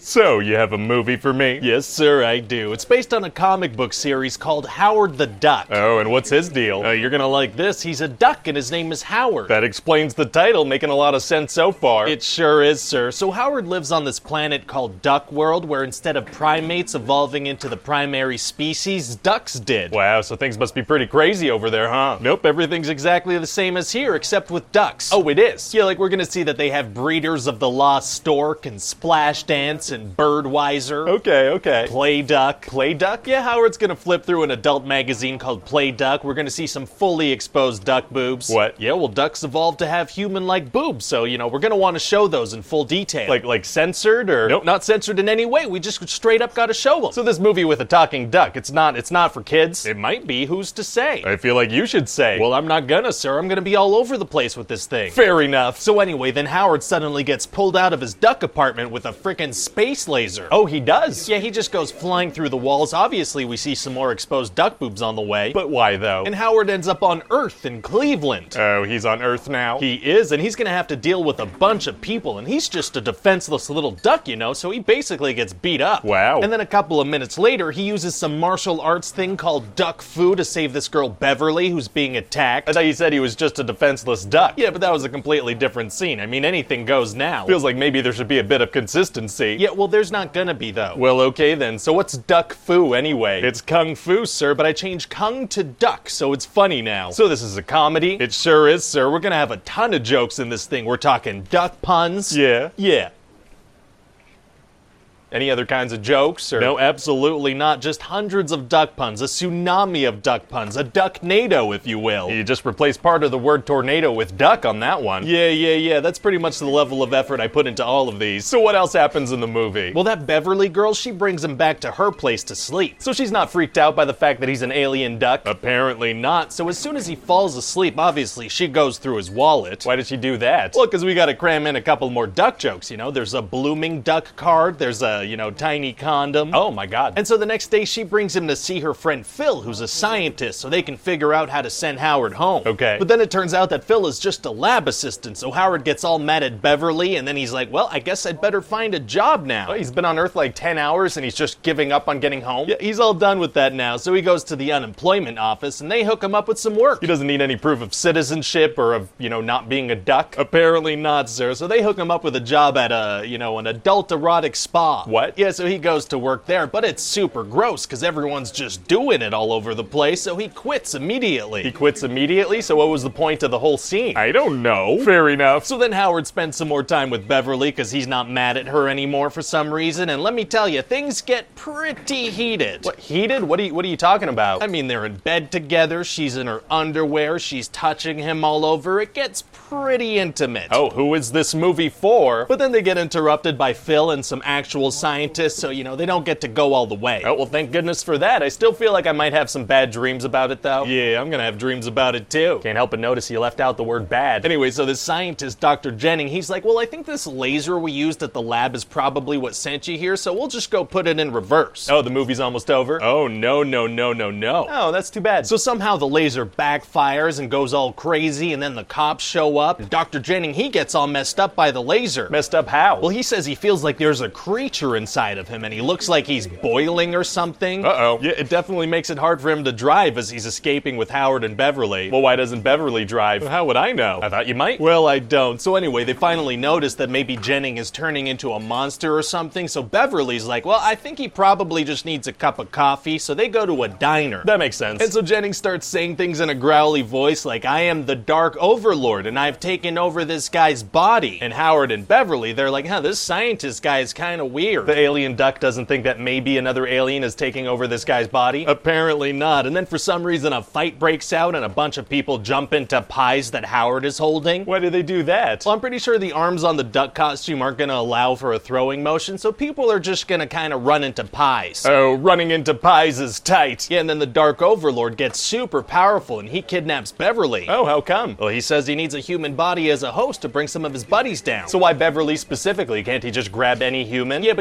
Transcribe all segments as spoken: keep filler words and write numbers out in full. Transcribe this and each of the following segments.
So, you have a movie for me? Yes, sir, I do. It's based on a comic book series called Howard the Duck. Oh, and what's his deal? Uh, you're gonna like this. He's a duck and his name is Howard. That explains the title, making a lot of sense so far. It sure is, sir. So Howard lives on this planet called Duck World, where instead of primates evolving into the primary species, ducks did. Wow, so things must be pretty crazy over there, huh? Nope, everything's exactly the same as here, except with ducks. Oh, it is? Yeah, like we're gonna see that they have breeders of the lost stork and splash dance and birdwise. Okay, okay. Play Duck. Play Duck? Yeah, Howard's gonna flip through an adult magazine called Play Duck. We're gonna see some fully exposed duck boobs. What? Yeah, well, ducks evolved to have human-like boobs, so, you know, we're gonna want to show those in full detail. Like, like censored, or? Nope, not censored in any way. We just straight up gotta show them. So this movie with a talking duck, it's not, it's not for kids? It might be. Who's to say? I feel like you should say. Well, I'm not gonna, sir. I'm gonna be all over the place with this thing. Fair enough. So anyway, then Howard suddenly gets pulled out of his duck apartment with a frickin' space laser. Oh, he does? Yeah, he just goes flying through the walls. Obviously, we see some more exposed duck boobs on the way. But why, though? And Howard ends up on Earth in Cleveland. Oh, he's on Earth now? He is, and he's gonna have to deal with a bunch of people, and he's just a defenseless little duck, you know, so he basically gets beat up. Wow. And then a couple of minutes later, he uses some martial arts thing called duck fu to save this girl Beverly, who's being attacked. I thought you said he was just a defenseless duck. Yeah, but that was a completely different scene. I mean, anything goes now. Feels like maybe there should be a bit of consistency. Yeah, well, there's not gonna be, though. Well, okay then. So what's duck fu anyway? It's kung fu, sir, but I changed kung to duck, so it's funny now. So this is a comedy? It sure is, sir. We're gonna have a ton of jokes in this thing. We're talking duck puns. Yeah. Yeah. Any other kinds of jokes, or? No, absolutely not. Just hundreds of duck puns, a tsunami of duck puns, a duck-nado, if you will. You just replaced part of the word tornado with duck on that one. Yeah, yeah, yeah. That's pretty much the level of effort I put into all of these. So what else happens in the movie? Well, that Beverly girl, she brings him back to her place to sleep. So she's not freaked out by the fact that he's an alien duck? Apparently not. So as soon as he falls asleep, obviously she goes through his wallet. Why did she do that? Well, because we gotta cram in a couple more duck jokes, you know? There's a blooming duck card, there's a, you know, tiny condom. Oh my god. And so the next day she brings him to see her friend Phil, who's a scientist, so they can figure out how to send Howard home. Okay. But then it turns out that Phil is just a lab assistant, so Howard gets all mad at Beverly, and then he's like, well, I guess I'd better find a job now. Well, he's been on Earth like ten hours and he's just giving up on getting home? Yeah, he's all done with that now, so he goes to the unemployment office and they hook him up with some work. He doesn't need any proof of citizenship or of, you know, not being a duck? Apparently not, sir. So they hook him up with a job at a, you know, an adult erotic spa. What? Yeah, so he goes to work there, but it's super gross because everyone's just doing it all over the place, so he quits immediately. He quits immediately? So what was the point of the whole scene? I don't know. Fair enough. So then Howard spends some more time with Beverly because he's not mad at her anymore for some reason, and let me tell you, things get pretty heated. What, heated? What are you, what are you talking about? I mean, they're in bed together, she's in her underwear, she's touching him all over, it gets pretty intimate. Oh, who is this movie for? But then they get interrupted by Phil and some actual scientists, so, you know, they don't get to go all the way. Oh, well, thank goodness for that. I still feel like I might have some bad dreams about it, though. Yeah, I'm gonna have dreams about it, too. Can't help but notice you left out the word bad. Anyway, so this scientist, Doctor Jennings, he's like, well, I think this laser we used at the lab is probably what sent you here, so we'll just go put it in reverse. Oh, the movie's almost over? Oh, no, no, no, no, no. Oh, that's too bad. So somehow the laser backfires and goes all crazy, and then the cops show up, and Doctor Jennings, he gets all messed up by the laser. Messed up how? Well, he says he feels like there's a creature inside of him, and he looks like he's boiling or something. Uh-oh. Yeah, it definitely makes it hard for him to drive as he's escaping with Howard and Beverly. Well, why doesn't Beverly drive? Well, how would I know? I thought you might. Well, I don't. So anyway, they finally notice that maybe Jennings is turning into a monster or something, so Beverly's like, well, I think he probably just needs a cup of coffee, so they go to a diner. That makes sense. And so Jennings starts saying things in a growly voice like, I am the Dark Overlord, and I've taken over this guy's body. And Howard and Beverly, they're like, huh, this scientist guy is kind of weird. The alien duck doesn't think that maybe another alien is taking over this guy's body? Apparently not. And then for some reason a fight breaks out and a bunch of people jump into pies that Howard is holding. Why do they do that? Well, I'm pretty sure the arms on the duck costume aren't going to allow for a throwing motion, so people are just going to kind of run into pies. Oh, running into pies is tight. Yeah, and then the Dark Overlord gets super powerful and he kidnaps Beverly. Oh, how come? Well, he says he needs a human body as a host to bring some of his buddies down. So why Beverly specifically? Can't he just grab any human? Yeah, but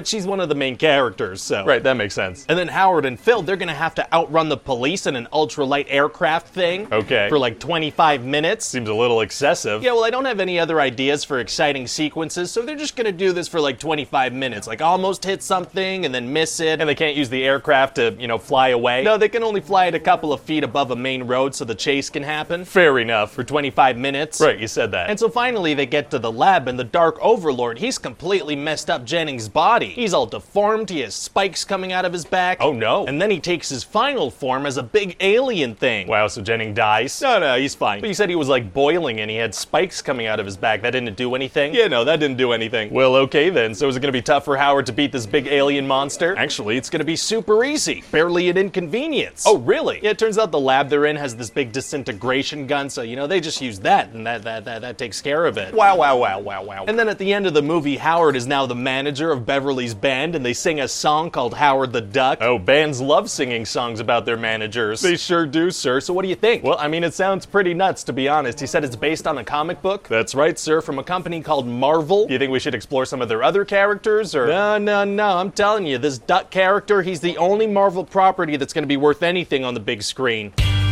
but she's one of the main characters, so. Right, that makes sense. And then Howard and Phil, they're gonna have to outrun the police in an ultralight aircraft thing. Okay. For like twenty-five minutes. Seems a little excessive. Yeah, well, I don't have any other ideas for exciting sequences, so they're just gonna do this for like twenty-five minutes. Like, almost hit something and then miss it. And they can't use the aircraft to, you know, fly away? No, they can only fly it a couple of feet above a main road so the chase can happen. Fair enough. For twenty-five minutes. Right, you said that. And so finally they get to the lab, and the Dark Overlord, he's completely messed up Jennings' body. He's all deformed, he has spikes coming out of his back. Oh no. And then he takes his final form as a big alien thing. Wow, so Jennings dies? No, no, he's fine. But you said he was like boiling and he had spikes coming out of his back. That didn't do anything? Yeah, no, that didn't do anything. Well, okay then. So is it gonna be tough for Howard to beat this big alien monster? Actually, it's gonna be super easy. Barely an inconvenience. Oh, really? Yeah, it turns out the lab they're in has this big disintegration gun, so, you know, they just use that, and that, that, that, that takes care of it. Wow, wow, wow, wow, wow. And then at the end of the movie, Howard is now the manager of Beverly's band, and they sing a song called Howard the Duck. Oh, bands love singing songs about their managers. They sure do, sir. So what do you think? Well, I mean, it sounds pretty nuts, to be honest. He said it's based on a comic book? That's right, sir, from a company called Marvel. Do you think we should explore some of their other characters, or? No, no, no, I'm telling you, this Duck character, he's the only Marvel property that's gonna be worth anything on the big screen.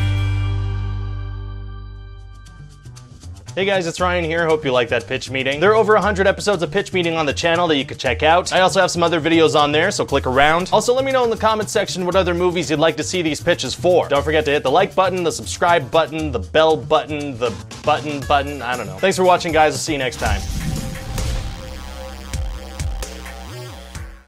Hey guys, it's Ryan here. Hope you like that pitch meeting. There are over one hundred episodes of pitch meeting on the channel that you could check out. I also have some other videos on there, so click around. Also, let me know in the comments section what other movies you'd like to see these pitches for. Don't forget to hit the like button, the subscribe button, the bell button, the button button, I don't know. Thanks for watching, guys. I'll see you next time.